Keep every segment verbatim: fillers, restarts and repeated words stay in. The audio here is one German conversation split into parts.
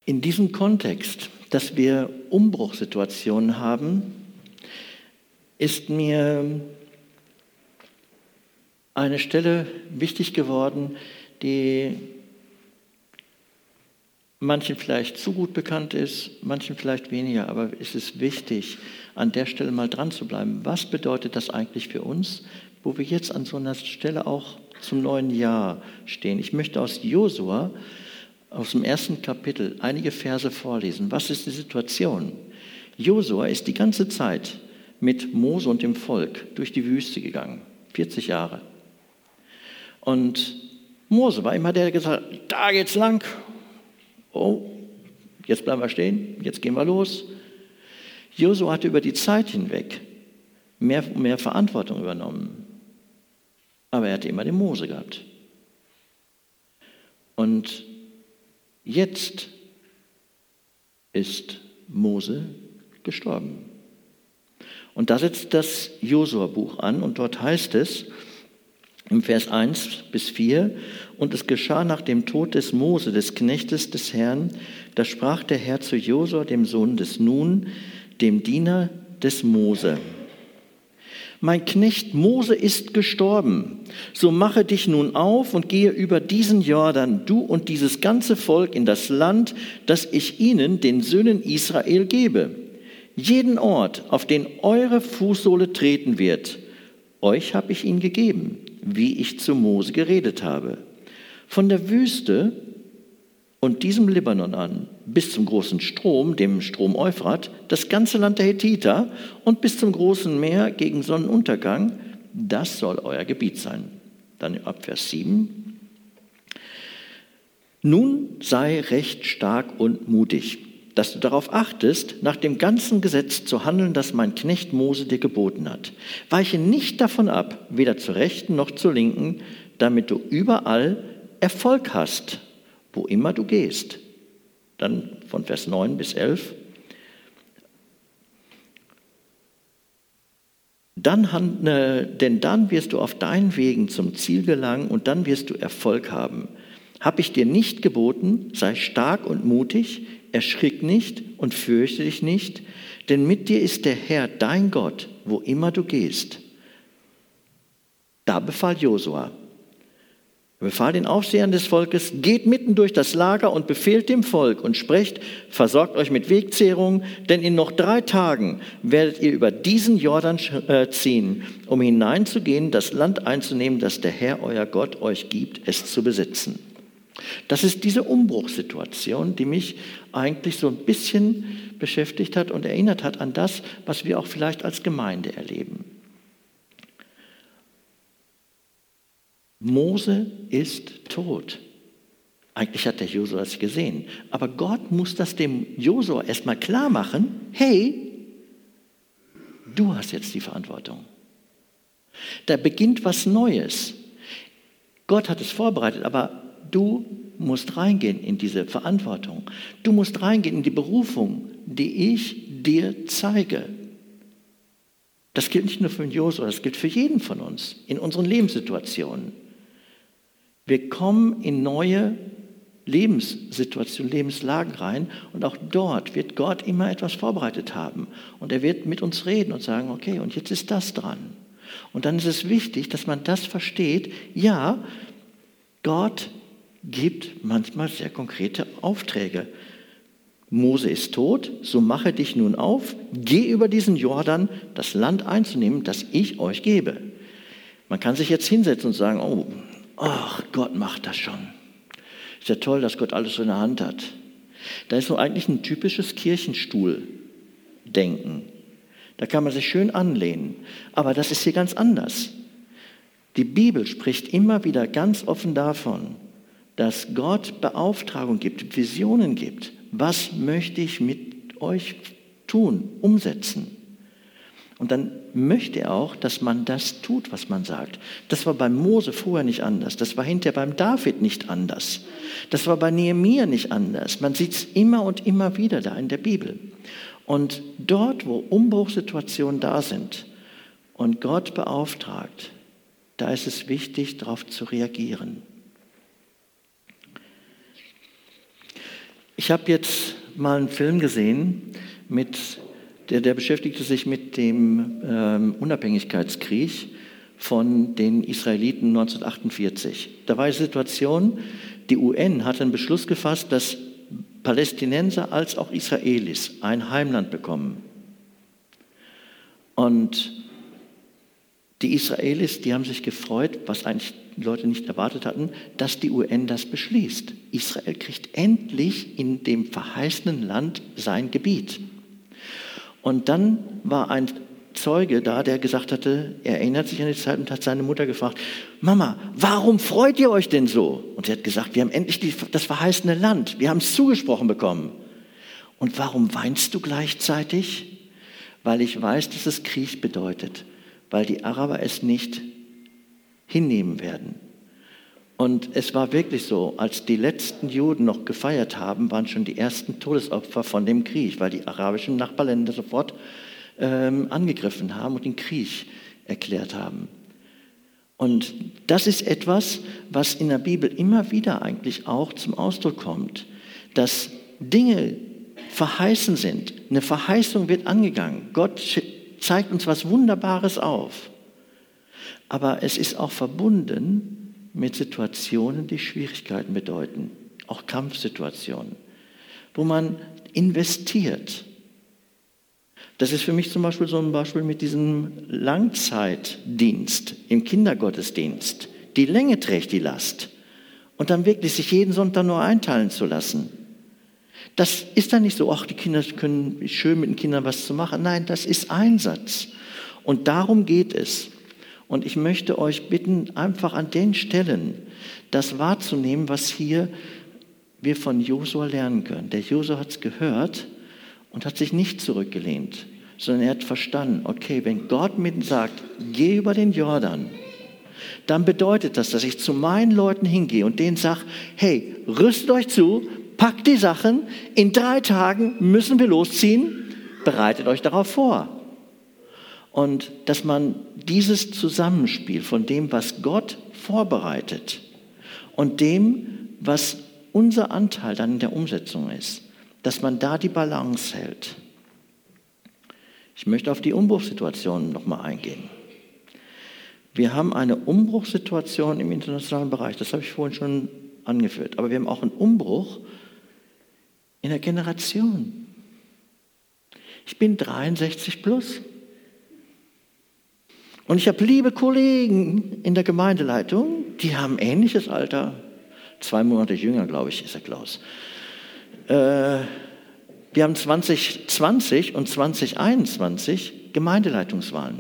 In diesem Kontext, dass wir Umbruchssituationen haben, ist mir eine Stelle wichtig geworden, die manchen vielleicht zu gut bekannt ist, manchen vielleicht weniger, aber es ist wichtig, an der Stelle mal dran zu bleiben. Was bedeutet das eigentlich für uns, wo wir jetzt an so einer Stelle auch zum neuen Jahr stehen? Ich möchte aus Josua, aus dem ersten Kapitel, einige Verse vorlesen. Was ist die Situation? Josua ist die ganze Zeit mit Mose und dem Volk durch die Wüste gegangen, vierzig Jahre. Und Mose war immer der, der gesagt hat, da geht's lang. Oh, jetzt bleiben wir stehen, jetzt gehen wir los. Josua hatte über die Zeit hinweg mehr, mehr Verantwortung übernommen. Aber er hatte immer den Mose gehabt. Und jetzt ist Mose gestorben. Und da setzt das Josua-Buch an und dort heißt es, im Vers eins bis vier, und es geschah nach dem Tod des Mose, des Knechtes des Herrn, da sprach der Herr zu Josua, dem Sohn des Nun, dem Diener des Mose. Mein Knecht Mose ist gestorben, so mache dich nun auf und gehe über diesen Jordan, du und dieses ganze Volk, in das Land, das ich ihnen, den Söhnen Israel, gebe. Jeden Ort, auf den eure Fußsohle treten wird, euch habe ich ihn gegeben, wie ich zu Mose geredet habe. Von der Wüste und diesem Libanon an bis zum großen Strom, dem Strom Euphrat, das ganze Land der Hethiter und bis zum großen Meer gegen Sonnenuntergang, das soll euer Gebiet sein. Dann ab Vers sieben. Nun sei recht stark und mutig, dass du darauf achtest, nach dem ganzen Gesetz zu handeln, das mein Knecht Mose dir geboten hat. Weiche nicht davon ab, weder zur Rechten noch zur Linken, damit du überall Erfolg hast, wo immer du gehst. Dann von Vers neun bis elf. Dann, äh, denn dann wirst du auf deinen Wegen zum Ziel gelangen und dann wirst du Erfolg haben. Hab ich dir nicht geboten, sei stark und mutig, erschrick nicht und fürchte dich nicht, denn mit dir ist der Herr, dein Gott, wo immer du gehst. Da befahl Josua. Er befahl den Aufsehern des Volkes, geht mitten durch das Lager und befehlt dem Volk und sprecht, versorgt euch mit Wegzehrung, denn in noch drei Tagen werdet ihr über diesen Jordan ziehen, um hineinzugehen, das Land einzunehmen, das der Herr, euer Gott, euch gibt, es zu besitzen. Das ist diese Umbruchssituation, die mich eigentlich so ein bisschen beschäftigt hat und erinnert hat an das, was wir auch vielleicht als Gemeinde erleben. Mose ist tot. Eigentlich hat der Josua das gesehen. Aber Gott muss das dem Josua erstmal klar machen. Hey, du hast jetzt die Verantwortung. Da beginnt was Neues. Gott hat es vorbereitet, aber du musst reingehen in diese Verantwortung. Du musst reingehen in die Berufung, die ich dir zeige. Das gilt nicht nur für den Josua, das gilt für jeden von uns in unseren Lebenssituationen. Wir kommen in neue Lebenssituationen, Lebenslagen rein und auch dort wird Gott immer etwas vorbereitet haben. Und er wird mit uns reden und sagen, okay, und jetzt ist das dran. Und dann ist es wichtig, dass man das versteht. Ja, Gott gibt manchmal sehr konkrete Aufträge. Mose ist tot, so mache dich nun auf, geh über diesen Jordan, das Land einzunehmen, das ich euch gebe. Man kann sich jetzt hinsetzen und sagen, oh, ach, Gott macht das schon. Ist ja toll, dass Gott alles so in der Hand hat. Da ist so eigentlich ein typisches Kirchenstuhl-Denken. Da kann man sich schön anlehnen. Aber das ist hier ganz anders. Die Bibel spricht immer wieder ganz offen davon, dass Gott Beauftragung gibt, Visionen gibt. Was möchte ich mit euch tun, umsetzen? Und dann möchte er auch, dass man das tut, was man sagt. Das war bei Mose vorher nicht anders. Das war hinterher beim David nicht anders. Das war bei Nehemia nicht anders. Man sieht es immer und immer wieder da in der Bibel. Und dort, wo Umbruchssituationen da sind und Gott beauftragt, da ist es wichtig, darauf zu reagieren. Ich habe jetzt mal einen Film gesehen, mit, der, der beschäftigte sich mit dem ähm, Unabhängigkeitskrieg von den Israeliten neunzehnhundertachtundvierzig. Da war die Situation, die U N hatte einen Beschluss gefasst, dass Palästinenser als auch Israelis ein Heimland bekommen. Und die Israelis, die haben sich gefreut, was eigentlich die Leute nicht erwartet hatten, dass die U N das beschließt. Israel kriegt endlich in dem verheißenen Land sein Gebiet. Und dann war ein Zeuge da, der gesagt hatte, er erinnert sich an die Zeit und hat seine Mutter gefragt, Mama, warum freut ihr euch denn so? Und sie hat gesagt, wir haben endlich die, das verheißene Land, wir haben es zugesprochen bekommen. Und warum weinst du gleichzeitig? Weil ich weiß, dass es Krieg bedeutet, weil die Araber es nicht hinnehmen werden. Und es war wirklich so, als die letzten Juden noch gefeiert haben, waren schon die ersten Todesopfer von dem Krieg, weil die arabischen Nachbarländer sofort ähm, angegriffen haben und den Krieg erklärt haben. Und das ist etwas, was in der Bibel immer wieder eigentlich auch zum Ausdruck kommt, dass Dinge verheißen sind. Eine Verheißung wird angegangen. Gott zeigt uns was Wunderbares auf. Aber es ist auch verbunden mit Situationen, die Schwierigkeiten bedeuten, auch Kampfsituationen, wo man investiert. Das ist für mich zum Beispiel so ein Beispiel mit diesem Langzeitdienst im Kindergottesdienst. Die Länge trägt die Last. Und dann wirklich sich jeden Sonntag nur einteilen zu lassen. Das ist dann nicht so, ach, die Kinder können schön mit den Kindern was zu machen. Nein, das ist Einsatz. Und darum geht es. Und ich möchte euch bitten, einfach an den Stellen das wahrzunehmen, was hier wir von Josua lernen können. Der Josua hat es gehört und hat sich nicht zurückgelehnt, sondern er hat verstanden, okay, wenn Gott mir sagt, geh über den Jordan, dann bedeutet das, dass ich zu meinen Leuten hingehe und denen sage, hey, rüstet euch zu, packt die Sachen, in drei Tagen müssen wir losziehen, bereitet euch darauf vor. Und dass man dieses Zusammenspiel von dem, was Gott vorbereitet und dem, was unser Anteil dann in der Umsetzung ist, dass man da die Balance hält. Ich möchte auf die Umbruchssituation nochmal eingehen. Wir haben eine Umbruchssituation im internationalen Bereich, das habe ich vorhin schon angeführt, aber wir haben auch einen Umbruch in der Generation. Ich bin dreiundsechzig plus. Und ich habe liebe Kollegen in der Gemeindeleitung, die haben ähnliches Alter. Zwei Monate jünger, glaube ich, ist der Klaus. Äh, wir haben zwanzig zwanzig und zwanzig einundzwanzig Gemeindeleitungswahlen.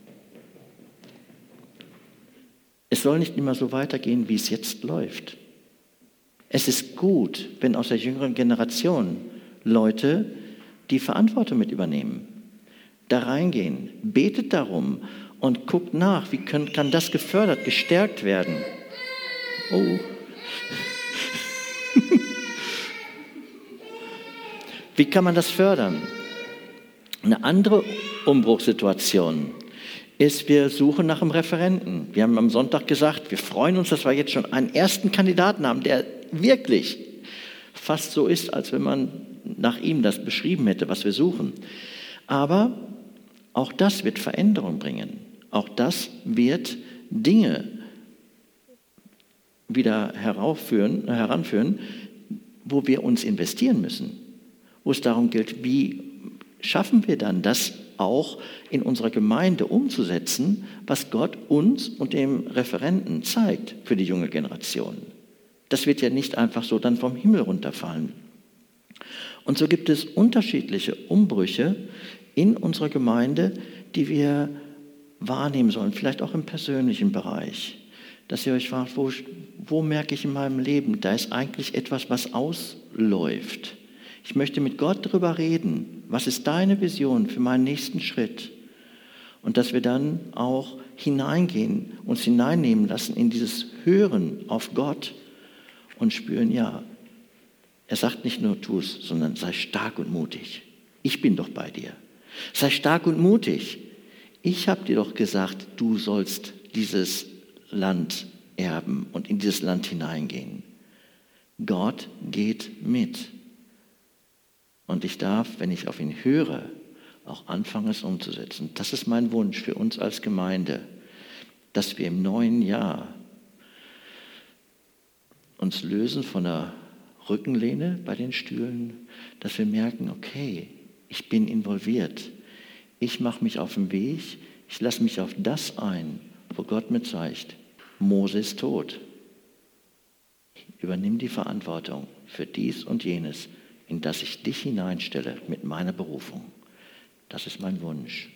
Es soll nicht immer so weitergehen, wie es jetzt läuft. Es ist gut, wenn aus der jüngeren Generation Leute die Verantwortung mit übernehmen, da reingehen, betet darum und guckt nach, wie können, kann das gefördert, gestärkt werden. Oh. Wie kann man das fördern? Eine andere Umbruchssituation ist, wir suchen nach einem Referenten. Wir haben am Sonntag gesagt, wir freuen uns, dass wir jetzt schon einen ersten Kandidaten haben, der wirklich fast so ist, als wenn man nach ihm das beschrieben hätte, was wir suchen. Aber auch das wird Veränderung bringen. Auch das wird Dinge wieder heraufführen, heranführen, wo wir uns investieren müssen. Wo es darum gilt, wie schaffen wir dann das auch in unserer Gemeinde umzusetzen, was Gott uns und dem Referenten zeigt für die junge Generation. Das wird ja nicht einfach so dann vom Himmel runterfallen. Und so gibt es unterschiedliche Umbrüche in unserer Gemeinde, die wir wahrnehmen sollen, vielleicht auch im persönlichen Bereich. Dass ihr euch fragt, wo, wo merke ich in meinem Leben, da ist eigentlich etwas, was ausläuft. Ich möchte mit Gott darüber reden, was ist deine Vision für meinen nächsten Schritt? Und dass wir dann auch hineingehen, uns hineinnehmen lassen in dieses Hören auf Gott und spüren, ja, er sagt nicht nur tu es, sondern sei stark und mutig. Ich bin doch bei dir. Sei stark und mutig. Ich habe dir doch gesagt, du sollst dieses Land erben und in dieses Land hineingehen. Gott geht mit. Und ich darf, wenn ich auf ihn höre, auch anfangen, es umzusetzen. Das ist mein Wunsch für uns als Gemeinde, dass wir im neuen Jahr uns lösen von der Rückenlehne bei den Stühlen, dass wir merken, okay, ich bin involviert. Ich mache mich auf den Weg, ich lasse mich auf das ein, wo Gott mir zeigt, Mose ist tot. Übernimm die Verantwortung für dies und jenes, in das ich dich hineinstelle mit meiner Berufung. Das ist mein Wunsch.